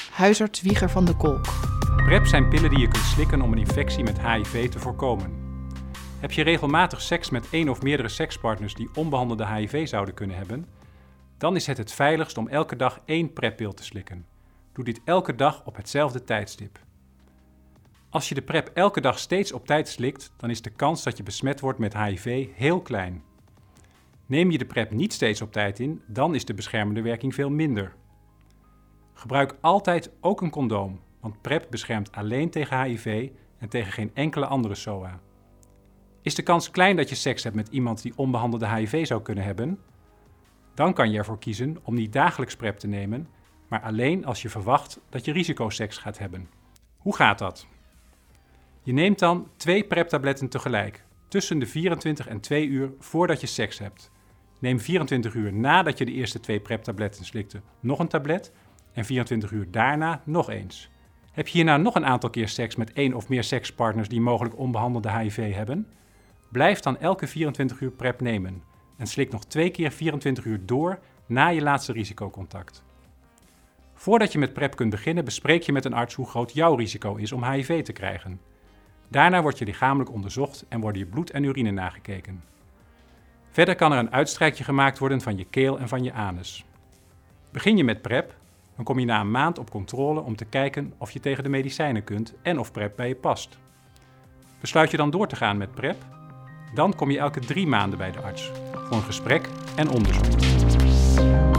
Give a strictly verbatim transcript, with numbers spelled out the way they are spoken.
huisarts Wieger van de Kolk. PrEP zijn pillen die je kunt slikken om een infectie met H I V te voorkomen. Heb je regelmatig seks met één of meerdere sekspartners die onbehandelde H I V zouden kunnen hebben? Dan is het het veiligst om elke dag één PrEP-pil te slikken. Doe dit elke dag op hetzelfde tijdstip. Als je de PrEP elke dag steeds op tijd slikt, dan is de kans dat je besmet wordt met H I V heel klein. Neem je de PrEP niet steeds op tijd in, dan is de beschermende werking veel minder. Gebruik altijd ook een condoom, want PrEP beschermt alleen tegen H I V en tegen geen enkele andere S O A. Is de kans klein dat je seks hebt met iemand die onbehandelde H I V zou kunnen hebben? Dan kan je ervoor kiezen om niet dagelijks PrEP te nemen, maar alleen als je verwacht dat je risicoseks gaat hebben. Hoe gaat dat? Je neemt dan twee PrEP-tabletten tegelijk, tussen de vierentwintig en twee uur voordat je seks hebt. Neem vierentwintig uur nadat je de eerste twee PrEP-tabletten slikte nog een tablet en vierentwintig uur daarna nog eens. Heb je hierna nog een aantal keer seks met één of meer sekspartners die mogelijk onbehandelde H I V hebben? Blijf dan elke vierentwintig uur PrEP nemen en slik nog twee keer vierentwintig uur door na je laatste risicocontact. Voordat je met PrEP kunt beginnen, bespreek je met een arts hoe groot jouw risico is om H I V te krijgen. Daarna wordt je lichamelijk onderzocht en worden je bloed en urine nagekeken. Verder kan er een uitstrijkje gemaakt worden van je keel en van je anus. Begin je met PrEP, dan kom je na een maand op controle om te kijken of je tegen de medicijnen kunt en of PrEP bij je past. Besluit je dan door te gaan met PrEP? Dan kom je elke drie maanden bij de arts voor een gesprek en onderzoek.